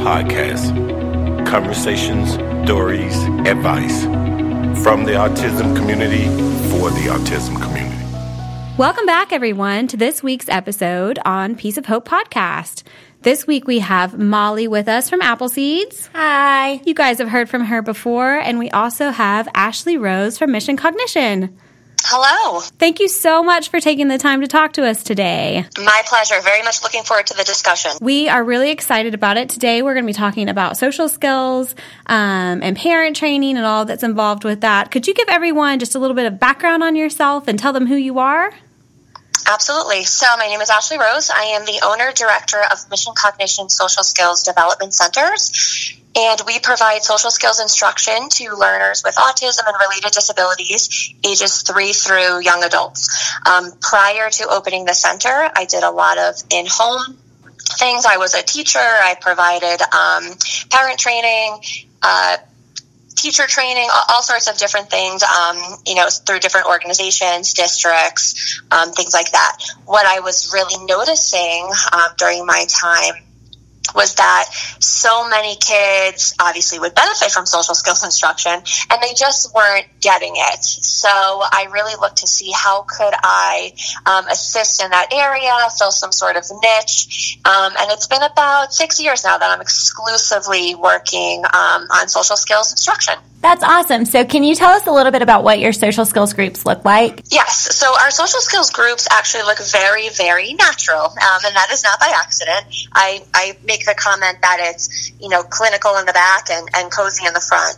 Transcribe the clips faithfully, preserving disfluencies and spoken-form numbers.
Podcast. Conversations, stories, advice. From the autism community, for the autism community. Welcome back, everyone, to this week's episode on Piece of Hope Podcast. This week we have Molly with us from Appleseeds. Hi. You guys have heard from her before, and we also have Ashley Rose from Mission Cognition. Hello. Thank you so much for taking the time to talk to us today. My pleasure. Very much looking forward to the discussion. We are really excited about it. Today we're going to be talking about social skills um, and parent training and all that's involved with that. Could you give everyone just a little bit of background on yourself and tell them who you are? Absolutely. So my name is Ashley Rose. I am the owner director of Mission Cognition Social Skills Development Centers, and we provide social skills instruction to learners with autism and related disabilities, ages three through young adults. Um, prior to opening the center, I did a lot of in-home things. I was a teacher. I provided um, parent training, uh, teacher training, all sorts of different things, um, you know, through different organizations, districts, um, things like that. What I was really noticing um, during my time was that so many kids obviously would benefit from social skills instruction, and they just weren't getting it. So I really looked to see how could I um, assist in that area, fill some sort of niche. Um, and it's been about six years now that I'm exclusively working um, on social skills instruction. That's awesome. So can you tell us a little bit about what your social skills groups look like? Yes. So our social skills groups actually look very, very natural. Um, and that is not by accident. I, I make the comment that it's, you know, clinical in the back and, and cozy in the front.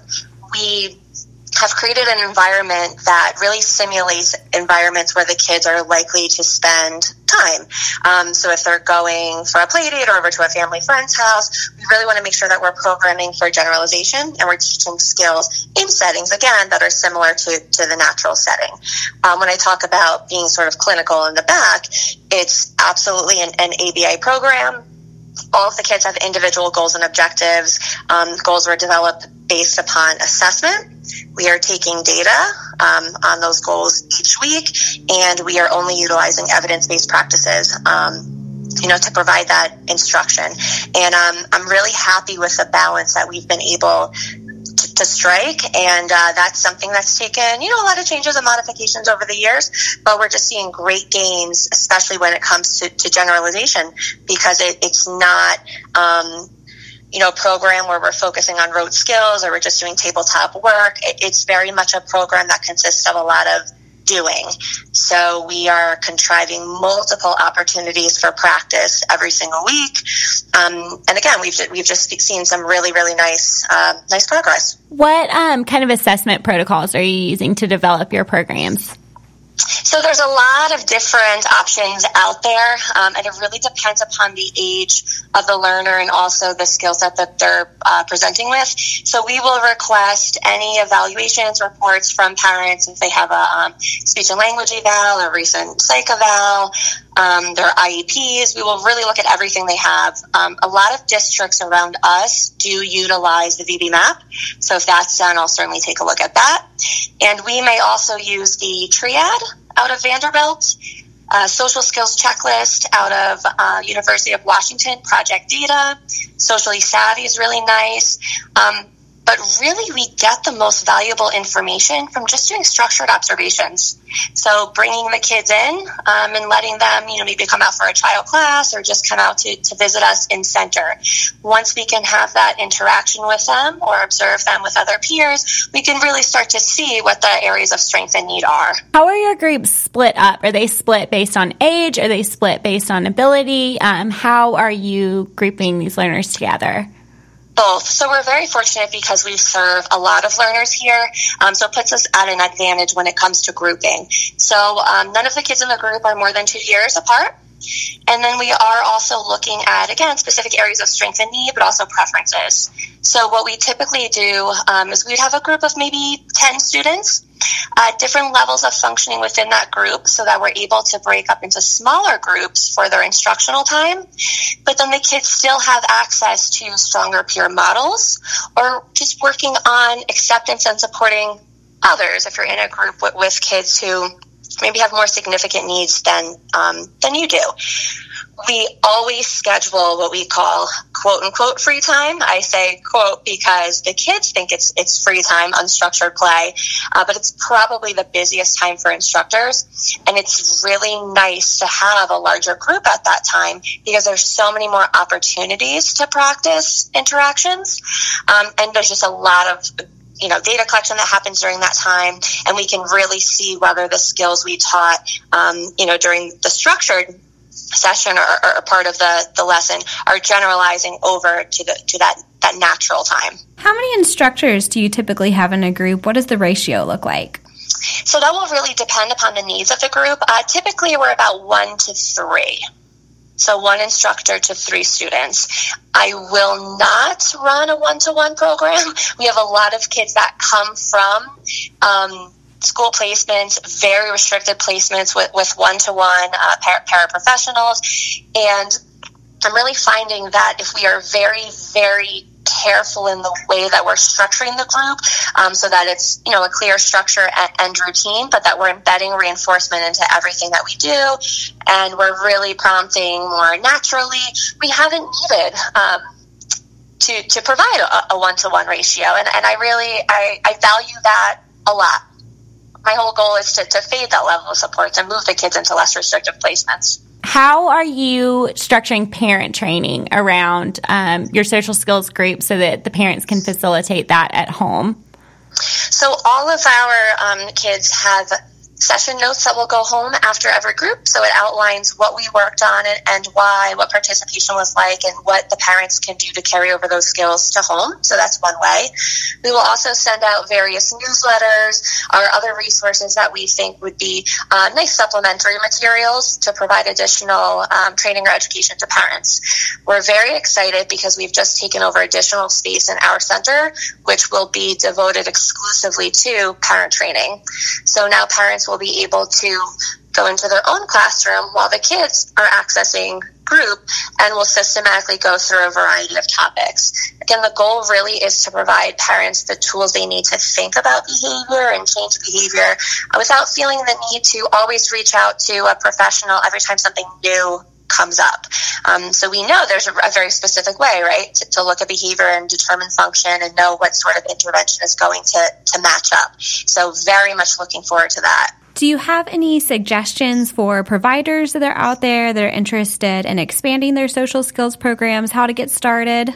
We have created an environment that really simulates environments where the kids are likely to spend time. Um, so if they're going for a play date or over to a family friend's house, we really want to make sure that we're programming for generalization and we're teaching skills in settings, again, that are similar to, to the natural setting. Um, when I talk about being sort of clinical in the back, it's absolutely an, an A B I program. All of the kids have individual goals and objectives. Um, goals were developed based upon assessment. We are taking data um, on those goals each week, and we are only utilizing evidence-based practices, um, you know, to provide that instruction. And um, I'm really happy with the balance that we've been able to, to strike, and uh, that's something that's taken, you know, a lot of changes and modifications over the years, but we're just seeing great gains, especially when it comes to, to generalization, because it, it's not um, you know, program where we're focusing on rote skills or we're just doing tabletop work. It's very much a program that consists of a lot of doing. So we are contriving multiple opportunities for practice every single week. Um, and again, we've we've just seen some really, really nice, uh, nice progress. What um, kind of assessment protocols are you using to develop your programs? So there's a lot of different options out there, um, and it really depends upon the age of the learner and also the skill set that they're uh, presenting with. So we will request any evaluations, reports from parents if they have a um, speech and language eval or recent psych eval, um, their I E Ps. We will really look at everything they have. Um, a lot of districts around us do utilize the V B MAP. So if that's done, I'll certainly take a look at that. And we may also use the Triad out of Vanderbilt, uh, social skills checklist out of uh, University of Washington, Project Data. Socially Savvy is really nice. Um, but really, we get the most valuable information from just doing structured observations. So bringing the kids in um, and letting them, you know, maybe come out for a trial class or just come out to, to visit us in center. Once we can have that interaction with them or observe them with other peers, we can really start to see what the areas of strength and need are. How are your groups split up? Are they split based on age? Are they split based on ability? Um, how are you grouping these learners together? Both. So we're very fortunate because we serve a lot of learners here. Um, so it puts us at an advantage when it comes to grouping. So um, none of the kids in the group are more than two years apart. And then we are also looking at, again, specific areas of strength and need, but also preferences. So what we typically do um, is we'd have a group of maybe ten students at different levels of functioning within that group so that we're able to break up into smaller groups for their instructional time. But then the kids still have access to stronger peer models or just working on acceptance and supporting others if you're in a group with, with kids who maybe have more significant needs than um, than you do. we always schedule what we call quote unquote free time. I say quote because the kids think it's it's free time, unstructured play, uh, but it's probably the busiest time for instructors. And it's really nice to have a larger group at that time because there's so many more opportunities to practice interactions. Um, and there's just a lot of you know, data collection that happens during that time, and we can really see whether the skills we taught, um, you know, during the structured session or, or part of the, the lesson are generalizing over to the to that, that natural time. How many instructors do you typically have in a group? What does the ratio look like? So that will really depend upon the needs of the group. Uh, typically, we're about one to three. So one instructor to three students. I will not run a one-to-one program. We have a lot of kids that come from um, school placements, very restricted placements with, with one-to-one uh, para- paraprofessionals. And I'm really finding that if we are very, very careful in the way that we're structuring the group, um, so that it's, you know, a clear structure and, and routine, but that we're embedding reinforcement into everything that we do, and we're really prompting more naturally. We haven't needed um, to to provide a, a one-to-one ratio, and, and I really I, I value that a lot. My whole goal is to, to fade that level of support and move the kids into less restrictive placements. How are you structuring parent training around um, your social skills group so that the parents can facilitate that at home? So all of our um, kids have session notes that will go home after every group. So it outlines what we worked on and, and why, what participation was like, and what the parents can do to carry over those skills to home. So that's one way. We will also send out various newsletters or other resources that we think would be uh, nice supplementary materials to provide additional um, training or education to parents. We're very excited because we've just taken over additional space in our center, which will be devoted exclusively to parent training. So now parents will be able to go into their own classroom while the kids are accessing group, and will systematically go through a variety of topics. Again, the goal really is to provide parents the tools they need to think about behavior and change behavior without feeling the need to always reach out to a professional every time something new comes up. Um, so we know there's a, a very specific way, right, to, to look at behavior and determine function and know what sort of intervention is going to, to match up. So very much looking forward to that. Do you have any suggestions for providers that are out there that are interested in expanding their social skills programs, how to get started?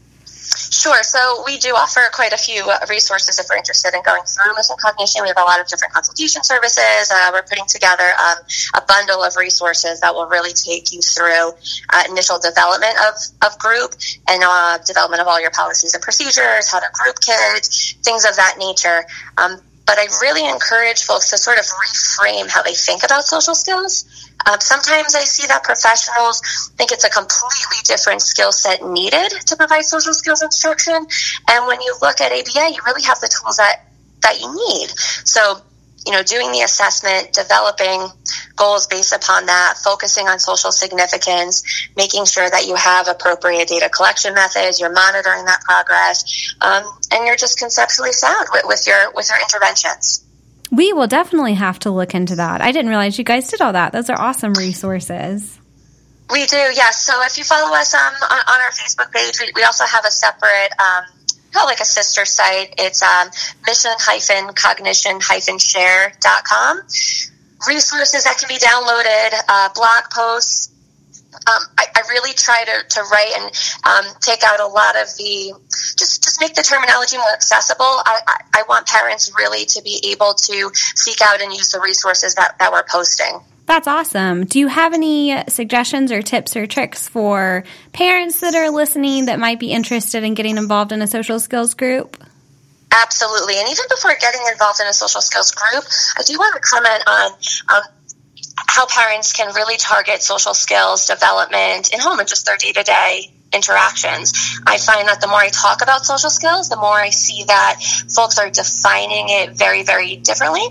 Sure. So we do offer quite a few uh, resources if we're interested in going through mission cognition. We have a lot of different consultation services. Uh, we're putting together um, a bundle of resources that will really take you through uh, initial development of, of group and uh, development of all your policies and procedures, how to group kids, things of that nature. Um, but I really encourage folks to sort of reframe how they think about social skills. Um, sometimes I see that professionals think it's a completely different skill set needed to provide social skills instruction. And when you look at A B A, you really have the tools that, that you need. So, you know, doing the assessment, developing goals based upon that, focusing on social significance, making sure that you have appropriate data collection methods, you're monitoring that progress, um, and you're just conceptually sound with, with your with your interventions. We will definitely have to look into that. I didn't realize you guys did all that. Those are awesome resources. We do, yes. So if you follow us um, on, on our Facebook page, we, we also have a separate, um, kind of like a sister site. It's um, mission dash cognition dash share dot com. Resources that can be downloaded, uh, blog posts. Um, I, I really try to, to write and um, take out a lot of the, just, just make the terminology more accessible. I, I, I want parents really to be able to seek out and use the resources that, that we're posting. That's awesome. Do you have any suggestions or tips or tricks for parents that are listening that might be interested in getting involved in a social skills group? Absolutely. And even before getting involved in a social skills group, I do want to comment on um, how parents can really target social skills development in home and just their day-to-day interactions. I find that the more I talk about social skills, the more I see that folks are defining it very, very differently.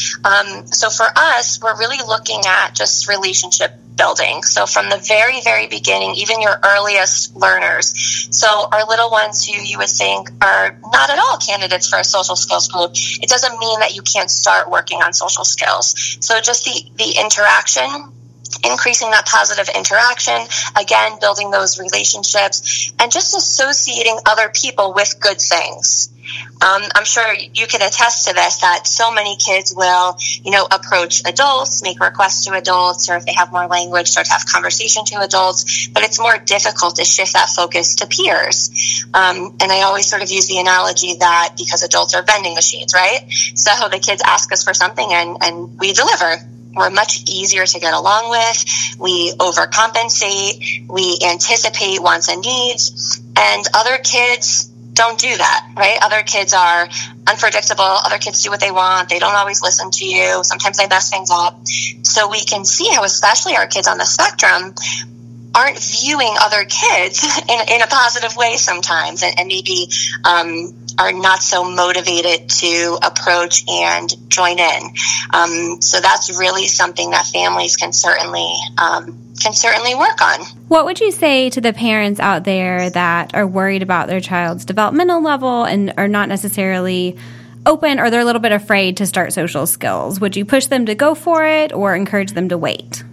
Um, so for us, we're really looking at just relationship building. So from the very, very beginning, even your earliest learners. So our little ones who you would think are not at all candidates for a social skills group, it doesn't mean that you can't start working on social skills. So just the, the interaction increasing that positive interaction, again, building those relationships, and just associating other people with good things. Um, I'm sure you can attest to this, that so many kids will, you know, approach adults, make requests to adults, or if they have more language, start to have conversation to adults, but it's more difficult to shift that focus to peers. Um, and I always sort of use the analogy that because adults are vending machines, right? So the kids ask us for something and, and we deliver. We're much easier to get along with. We overcompensate. We anticipate wants and needs. And other kids don't do that, right? Other kids are unpredictable. Other kids do what they want. They don't always listen to you. Sometimes they mess things up. So we can see how especially our kids on the spectrum aren't viewing other kids in, in a positive way sometimes, and, and maybe um, are not so motivated to approach and join in. Um, so that's really something that families can certainly um, can certainly work on. What would you say to the parents out there that are worried about their child's developmental level and are not necessarily open, or they're a little bit afraid to start social skills? Would you push them to go for it or encourage them to wait?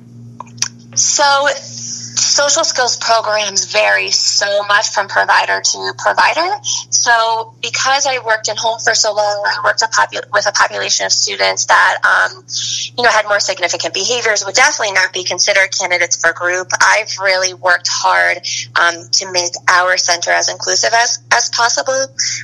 So social skills programs vary so much from provider to provider. So because I worked in home for so long, I worked a popu- with a population of students that, um, you know, had more significant behaviors, would definitely not be considered candidates for group. I've really worked hard um, to make our center as inclusive as, as possible.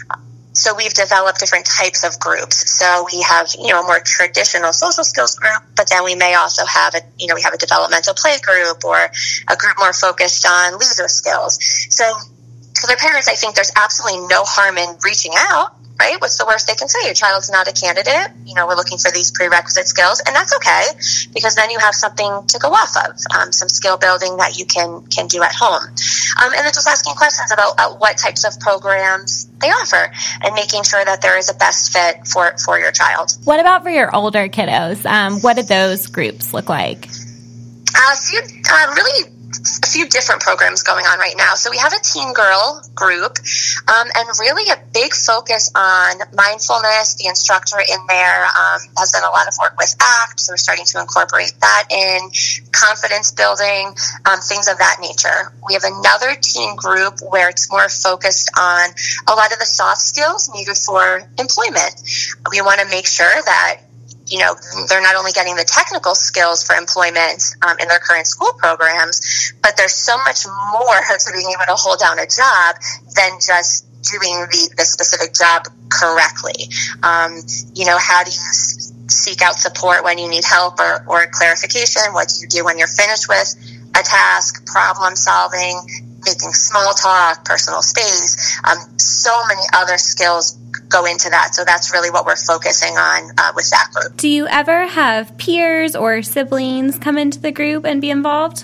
So we've developed different types of groups. So we have, you know, a more traditional social skills group, but then we may also have a, you know, we have a developmental play group or a group more focused on leader skills. So for the parents, I think there's absolutely no harm in reaching out, right? What's the worst they can say? Your child's not a candidate. You know, we're looking for these prerequisite skills, and that's okay, because then you have something to go off of, um, some skill building that you can, can do at home. Um, and then just asking questions about uh, what types of programs they offer and making sure that there is a best fit for, for your child. What about for your older kiddos? Um, what do those groups look like? Uh, so uh, really a few different programs going on right now. So we have a teen girl group, um, and really a big focus on mindfulness. The instructor in there um, has done a lot of work with ACT, so we're starting to incorporate that in, confidence building, um, things of that nature. We have another teen group where it's more focused on a lot of the soft skills needed for employment. We want to make sure that, you know, they're not only getting the technical skills for employment um, in their current school programs, but there's so much more to being able to hold down a job than just doing the, the specific job correctly. Um, you know, how do you seek out support when you need help or, or clarification? What do you do when you're finished with a task? Problem solving, making small talk, personal space, um, so many other skills go into that. So that's really what we're focusing on uh, with that group. Do you ever have peers or siblings come into the group and be involved?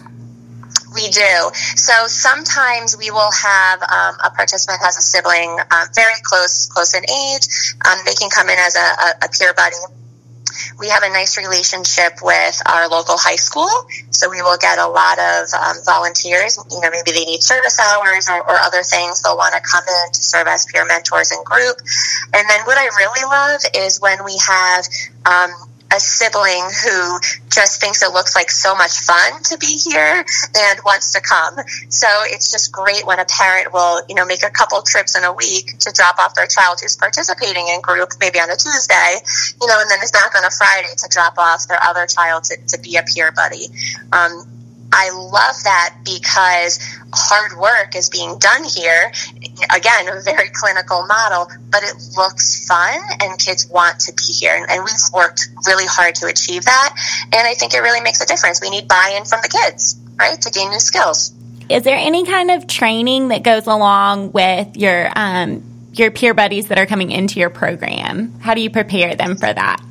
We do. So sometimes we will have um, a participant has a sibling um, very close, close in age. Um, they can come in as a, a, a peer buddy. We have a nice relationship with our local high school, so we will get a lot of um, volunteers. You know, maybe they need service hours or, or other things. They'll want to come in to serve as peer mentors in group. And then what I really love is when we have um, a sibling who just thinks it looks like so much fun to be here and wants to come. So it's just great when a parent will, you know, make a couple trips in a week to drop off their child who's participating in group, maybe on a Tuesday, you know, and then is back on a Friday to drop off their other child to, to be a peer buddy. Um, I love that because hard work is being done here. Again, a very clinical model, but it looks fun and kids want to be here. And we've worked really hard to achieve that. And I think it really makes a difference. We need buy-in from the kids, right, to gain new skills. Is there any kind of training that goes along with your um, your peer buddies that are coming into your program? How do you prepare them for that?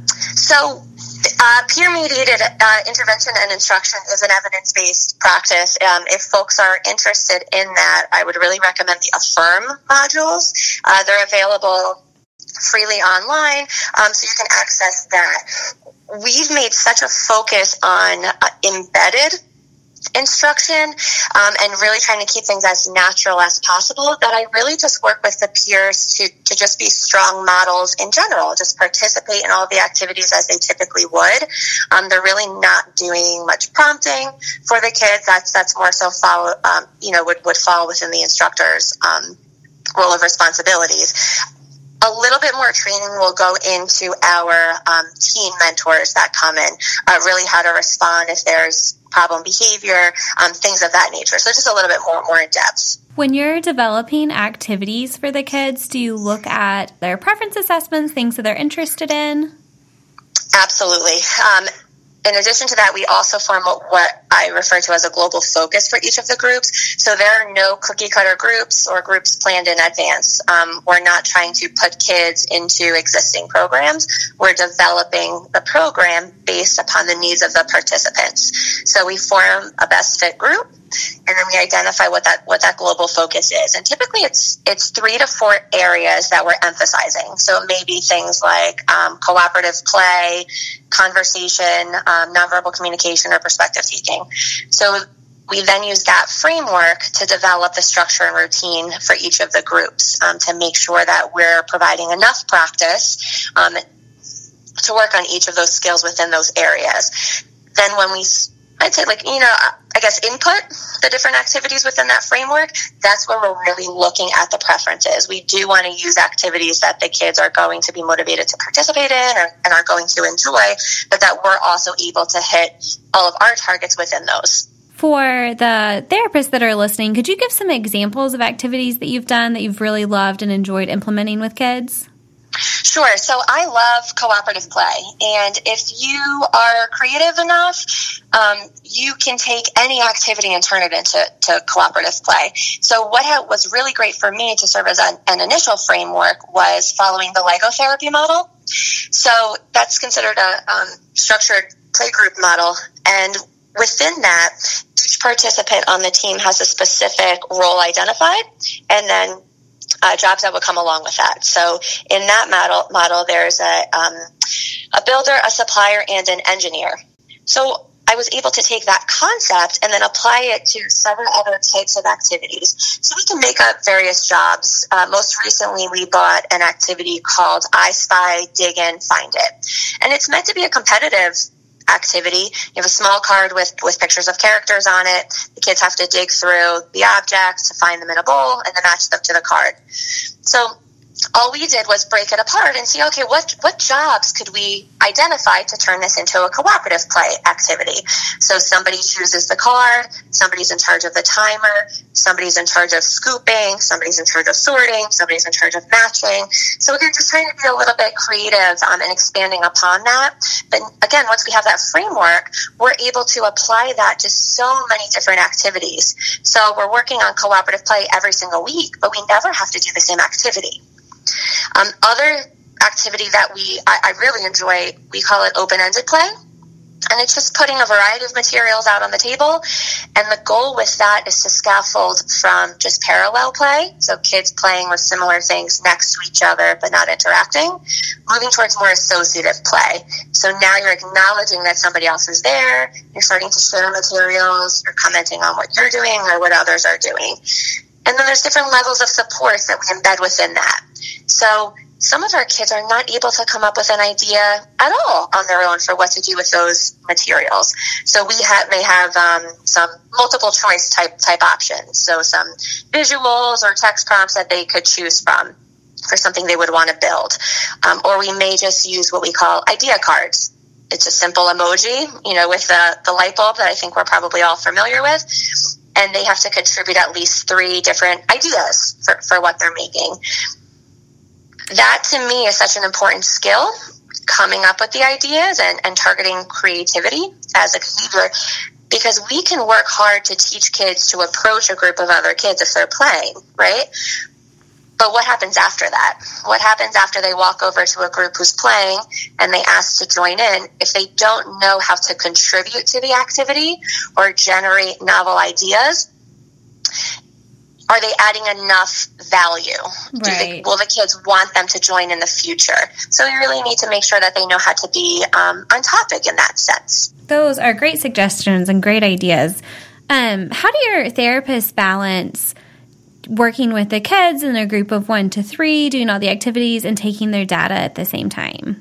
So Uh, peer-mediated uh, intervention and instruction is an evidence-based practice. Um, if folks are interested in that, I would really recommend the Affirm modules. Uh, they're available freely online, um, so you can access that. We've made such a focus on uh, embedded instruction, um, and really trying to keep things as natural as possible, that I really just work with the peers to, to just be strong models in general, just participate in all of the activities as they typically would. Um, they're really not doing much prompting for the kids. That's, that's more so follow, um, you know, would, would fall within the instructor's, um, role of responsibilities. A little bit more training will go into our um, teen mentors that come in, uh, really how to respond if there's problem behavior, um, things of that nature. So just a little bit more, more in depth. When you're developing activities for the kids, do you look at their preference assessments, things that they're interested in? Absolutely. Um, In addition to that, we also form what I refer to as a global focus for each of the groups. So there are no cookie-cutter groups or groups planned in advance. Um, we're not trying to put kids into existing programs. We're developing the program based upon the needs of the participants. So we form a best fit group, and then we identify what that what that global focus is. And typically it's it's three to four areas that we're emphasizing. So maybe things like um, cooperative play, conversation, um, nonverbal communication, or perspective taking. So we then use that framework to develop the structure and routine for each of the groups, um, to make sure that we're providing enough practice um, to work on each of those skills within those areas. Then when we I'd say, like, you know, I guess input the different activities within that framework, that's where we're really looking at the preferences. We do want to use activities that the kids are going to be motivated to participate in or, and are going to enjoy, but that we're also able to hit all of our targets within those. For the therapists that are listening, could you give some examples of activities that you've done that you've really loved and enjoyed implementing with kids? Sure. So I love cooperative play. And if you are creative enough, um, you can take any activity and turn it into to cooperative play. So what ha- was really great for me to serve as an, an initial framework was following the Lego therapy model. So that's considered a um, structured playgroup model. And within that, each participant on the team has a specific role identified, and then Uh, jobs that would come along with that. So in that model, model there's a um, a builder, a supplier, and an engineer. So I was able to take that concept and then apply it to several other types of activities. So we can make up various jobs. Uh, most recently, we bought an activity called I Spy, Dig In, Find It. And it's meant to be a competitive activity. You have a small card with, with pictures of characters on it. The kids have to dig through the objects to find them in a bowl and then match them to the card. So all we did was break it apart and see, okay, what what jobs could we identify to turn this into a cooperative play activity? So somebody chooses the card, somebody's in charge of the timer, somebody's in charge of scooping, somebody's in charge of sorting, somebody's in charge of matching. So again, just trying to be a little bit creative um, and expanding upon that. But again, once we have that framework, we're able to apply that to so many different activities. So we're working on cooperative play every single week, but we never have to do the same activity. Um, other activity that we I, I really enjoy, we call it open-ended play. And it's just putting a variety of materials out on the table. And the goal with that is to scaffold from just parallel play, so kids playing with similar things next to each other but not interacting, moving towards more associative play. So now you're acknowledging that somebody else is there, you're starting to share materials, you're commenting on what you're doing or what others are doing. And then there's different levels of support that we embed within that. So some of our kids are not able to come up with an idea at all on their own for what to do with those materials. So we have, may have um, some multiple choice type type options. So some visuals or text prompts that they could choose from for something they would want to build. Um, or we may just use what we call idea cards. It's a simple emoji, you know, with the, the light bulb that I think we're probably all familiar with. And they have to contribute at least three different ideas for, for what they're making. That, to me, is such an important skill, coming up with the ideas and, and targeting creativity as a behavior, because we can work hard to teach kids to approach a group of other kids if they're playing, right? But what happens after that? What happens after they walk over to a group who's playing and they ask to join in? If they don't know how to contribute to the activity or generate novel ideas, are they adding enough value? Right. Do they, will the kids want them to join in the future? So we really need to make sure that they know how to be um, on topic in that sense. Those are great suggestions and great ideas. Um, how do your therapists balance working with the kids in a group of one to three, doing all the activities, and taking their data at the same time?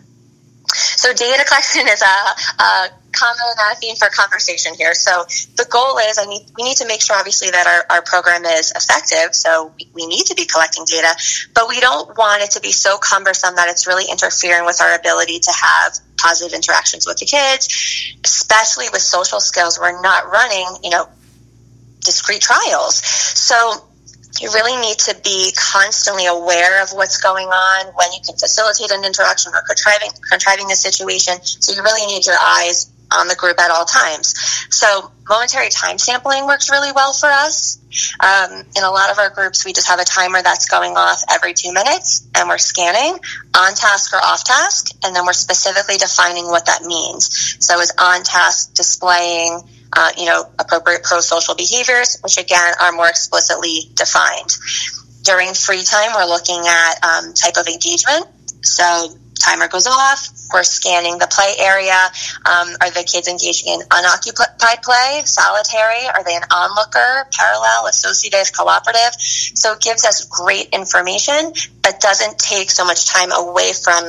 So data collection is a, a common theme for conversation here. So the goal is, I need, we need to make sure, obviously, that our, our program is effective. So we, we need to be collecting data, but we don't want it to be so cumbersome that it's really interfering with our ability to have positive interactions with the kids, especially with social skills. We're not running, you know, discrete trials. So you really need to be constantly aware of what's going on, when you can facilitate an interaction or contriving, contriving a situation. So you really need your eyes on the group at all times. So momentary time sampling works really well for us. Um, in a lot of our groups, we just have a timer that's going off every two minutes, and we're scanning on task or off task, and then we're specifically defining what that means. So is on task displaying Uh, you know, appropriate pro-social behaviors, which again are more explicitly defined. During free time, we're looking at um, type of engagement. So timer goes off, we're scanning the play area. Um, are the kids engaging in unoccupied play, solitary? Are they an onlooker, parallel, associative, cooperative? So it gives us great information, but doesn't take so much time away from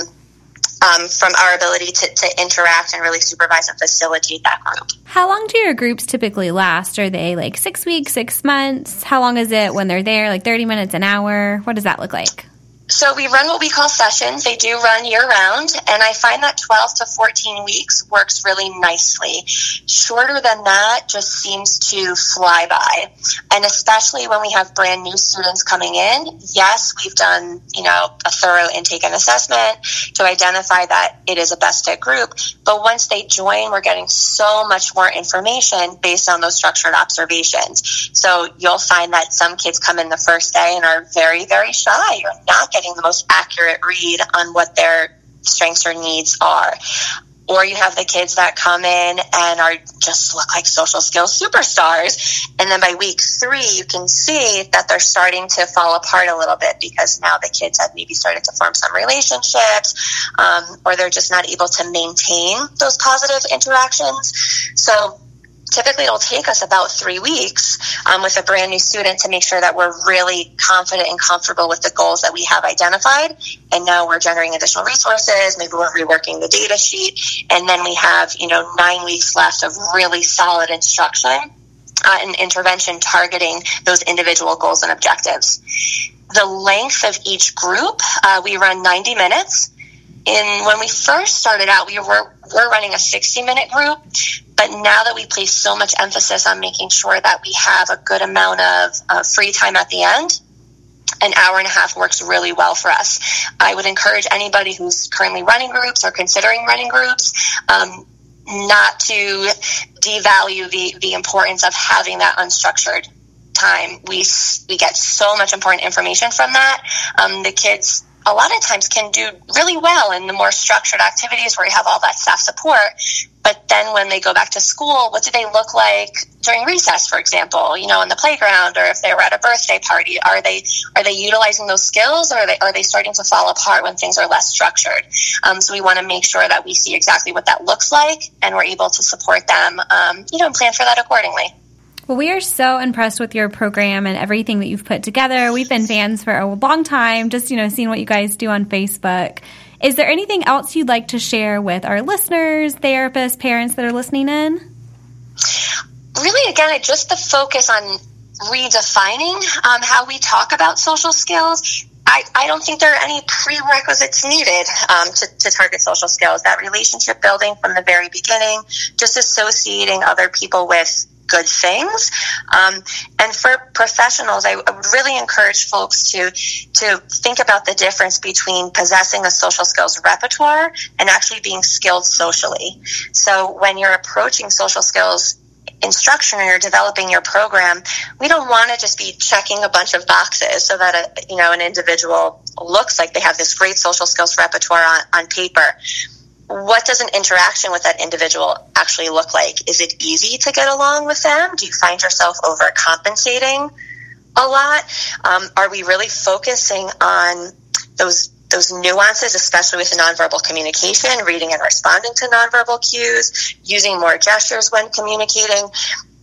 Um, from our ability to, to interact and really supervise and facilitate that group. How long do your groups typically last? Are they like six weeks, six months? How long is it when they're there? Like thirty minutes, an hour? What does that look like? So we run what we call sessions. They do run year-round, and I find that twelve to fourteen weeks works really nicely. Shorter than that just seems to fly by, and especially when we have brand new students coming in. Yes, we've done, you know, a thorough intake and assessment to identify that it is a best fit group, but once they join, we're getting so much more information based on those structured observations. So you'll find that some kids come in the first day and are very, very shy. You're not getting the most accurate read on what their strengths or needs are. Or you have the kids that come in and are just look like social skills superstars. And then by week three, you can see that they're starting to fall apart a little bit because now the kids have maybe started to form some relationships, um, or they're just not able to maintain those positive interactions. So typically it'll take us about three weeks um, with a brand new student to make sure that we're really confident and comfortable with the goals that we have identified. And now we're generating additional resources. Maybe we're reworking the data sheet. And then we have, you know, nine weeks left of really solid instruction uh, and intervention targeting those individual goals and objectives. The length of each group, uh, we run ninety minutes. In when we first started out, we were we're running a sixty minute group, but now that we place so much emphasis on making sure that we have a good amount of uh, free time at the end, an hour and a half works really well for us. I would encourage anybody who's currently running groups or considering running groups um, not to devalue the the importance of having that unstructured time. We we get so much important information from that. Um, the kids a lot of times can do really well in the more structured activities where you have all that staff support. But then when they go back to school, what do they look like during recess, for example, you know, in the playground, or if they were at a birthday party? Are they are they utilizing those skills, or are they, are they starting to fall apart when things are less structured? Um, so we want to make sure that we see exactly what that looks like, and we're able to support them, um, you know, and plan for that accordingly. Well, we are so impressed with your program and everything that you've put together. We've been fans for a long time, just, you know, seeing what you guys do on Facebook. Is there anything else you'd like to share with our listeners, therapists, parents that are listening in? Really, again, just the focus on redefining um, how we talk about social skills. I, I don't think there are any prerequisites needed um, to, to target social skills. That relationship building from the very beginning, just associating other people with good things. Um, and for professionals, I would really encourage folks to to think about the difference between possessing a social skills repertoire and actually being skilled socially. So when you're approaching social skills instruction or you're developing your program, we don't want to just be checking a bunch of boxes so that a, you know an individual looks like they have this great social skills repertoire on, on paper. What does an interaction with that individual actually look like? Is it easy to get along with them? Do you find yourself overcompensating a lot? Um, are we really focusing on those those nuances, especially with the nonverbal communication, reading and responding to nonverbal cues, using more gestures when communicating?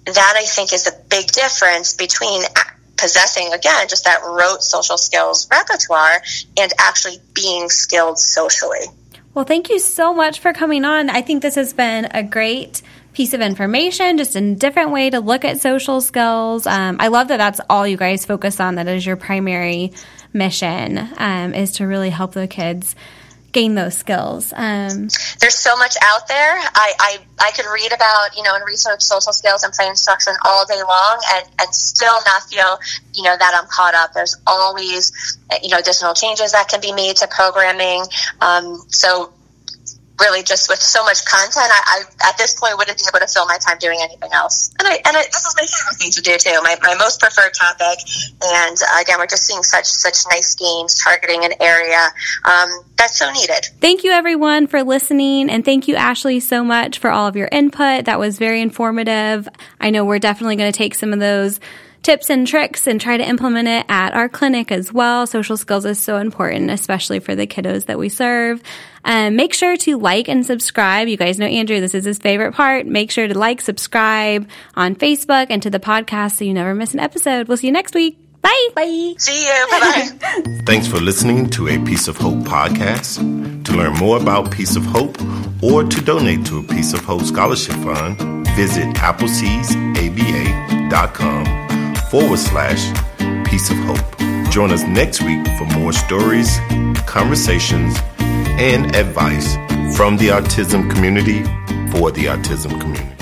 that, I think, is a big difference between possessing, again, just that rote social skills repertoire and actually being skilled socially. Well, thank you so much for coming on. I think this has been a great piece of information, just a different way to look at social skills. Um, I love that that's all you guys focus on. That is your primary mission, um, is to really help the kids gain those skills. Um, There's so much out there. I, I, I could read about, you know, and research social skills and play instruction all day long and, and still not feel, you know, that I'm caught up. There's always, you know, additional changes that can be made to programming. Um, so really, just with so much content, I, I at this point wouldn't be able to fill my time doing anything else. And I and I, this is my favorite thing to do too. My my most preferred topic. And uh, again, we're just seeing such such nice gains targeting an area um, that's so needed. Thank you, everyone, for listening, and thank you, Ashley, so much for all of your input. That was very informative. I know we're definitely going to take some of those tips and tricks and try to implement it at our clinic as well. Social skills is so important, especially for the kiddos that we serve. Um, make sure to like and subscribe. You guys know Andrew, this is his favorite part. Make sure to like, subscribe on Facebook and to the podcast so you never miss an episode. We'll see you next week. Bye. Bye. See you. Bye-bye. Thanks for listening to a Piece of Hope podcast. To learn more about Piece of Hope or to donate to a Piece of Hope Scholarship Fund, visit appleseedsaba.com forward slash Piece of Hope. Join us next week for more stories, conversations, and advice from the autism community for the autism community.